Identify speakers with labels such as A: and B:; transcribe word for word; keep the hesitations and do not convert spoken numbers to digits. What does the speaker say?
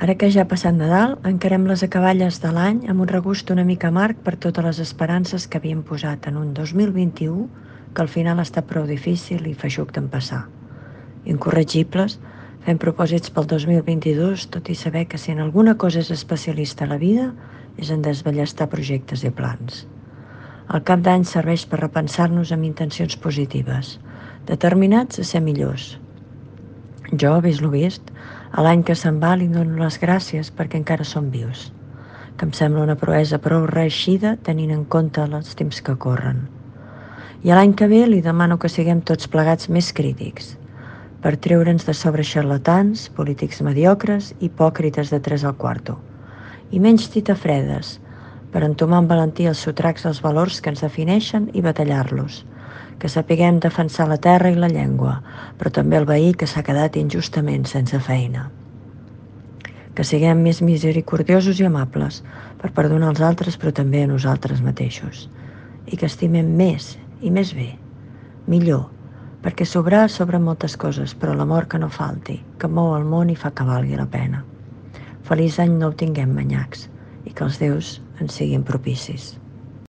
A: Ara que ja ha passat Nadal, encarem les acaballes de l'any amb un regust una mica amarg per totes les esperances que havíem posat en un dos mil vint-i-u que al final ha estat prou difícil i feixuc d'empassar. Incorregibles, fem propòsits pel dos mil vint-i-dos, tot i saber que si en alguna cosa és especialista a la vida és en desballestar projectes i plans. El cap d'any serveix per repensar-nos amb intencions positives, determinats a ser millors. Jo, vist lo vist, a l'any que se'n va li dono les gràcies perquè encara som vius, que em sembla una proesa prou reeixida tenint en compte els temps que corren. I a l'any que ve li demano que siguem tots plegats més crítics, per treure'ns de sobre xarlatans, polítics mediocres, hipòcrites de tres al quarto, i menys titafredes, per entomar amb valentia els sotracs dels valors que ens defineixen i batallar-los, que sapiguem defensar la terra i la llengua, però també el veí que s'ha quedat injustament sense feina. Que siguem més misericordiosos i amables per perdonar els altres però també a nosaltres mateixos. I que estimem més i més bé, millor, perquè sobrar sobren moltes coses, però l'amor que no falti, que mou el món i fa que valgui la pena. Feliç any no ho tinguem manyacs i que els déus ens siguin propicis.